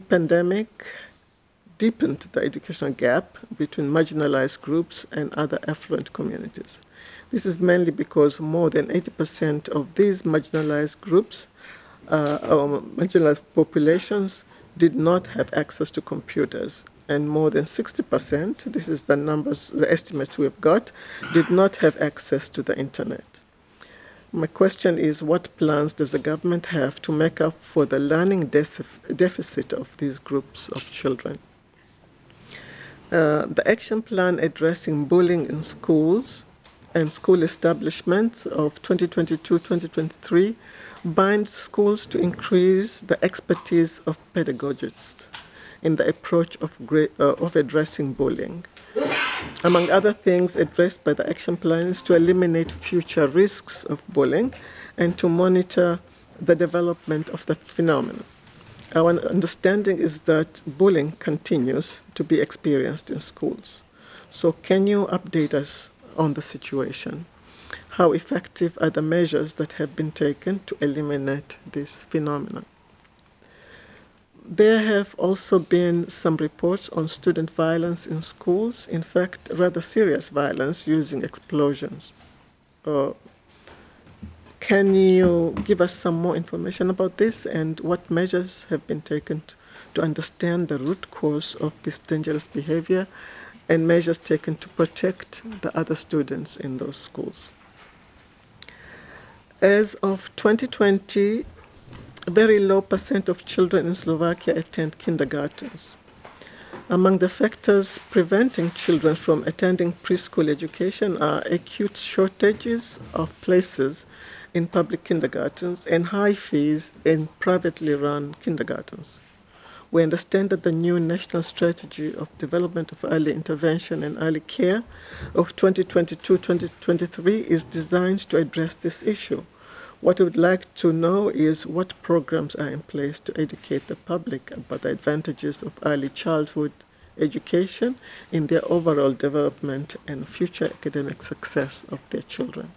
pandemic deepened the educational gap between marginalized groups and other affluent communities. This is mainly because more than 80% of these marginalized groups or marginalized populations did not have access to computers, and more than 60%, this is the numbers, the estimates we've got, did not have access to the internet. My question is, what plans does the government have to make up for the learning deficit of these groups of children? The action plan addressing bullying in schools and school establishments of 2022-2023 binds schools to increase the expertise of pedagogists in the approach of addressing bullying. Among other things addressed by the action plan is to eliminate future risks of bullying and to monitor the development of the phenomenon. Our understanding is that bullying continues to be experienced in schools. So can you update us on the situation? How effective are the measures that have been taken to eliminate this phenomenon? There have also been some reports on student violence in schools, in fact, rather serious violence using explosions. Can you give us some more information about this and what measures have been taken to understand the root cause of this dangerous behavior and measures taken to protect the other students in those schools? As of 2020, a very low percent of children in Slovakia attend kindergartens. Among the factors preventing children from attending preschool education are acute shortages of places in public kindergartens and high fees in privately run kindergartens. We understand that the new National Strategy of Development of Early Intervention and Early Care of 2022-2023 is designed to address this issue. What we would like to know is what programs are in place to educate the public about the advantages of early childhood education in their overall development and future academic success of their children.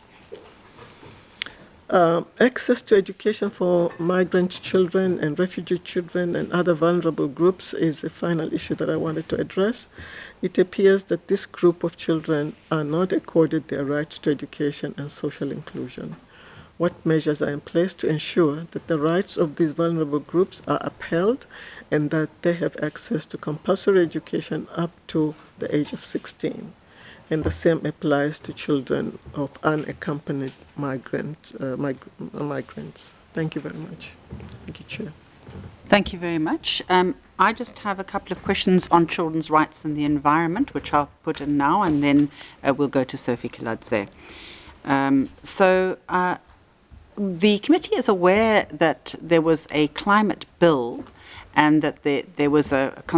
Access to education for migrant children and refugee children and other vulnerable groups is a final issue that I wanted to address. It appears that this group of children are not accorded their right to education and social inclusion. What measures are in place to ensure that the rights of these vulnerable groups are upheld and that they have access to compulsory education up to the age of 16? And the same applies to children of unaccompanied migrants. Thank you very much. Thank you, Chair. Thank you very much. I just have a couple of questions on children's rights and the environment, which I'll put in now, and then we'll go to Sophie Kiladze. The committee is aware that there was a climate bill and that there was a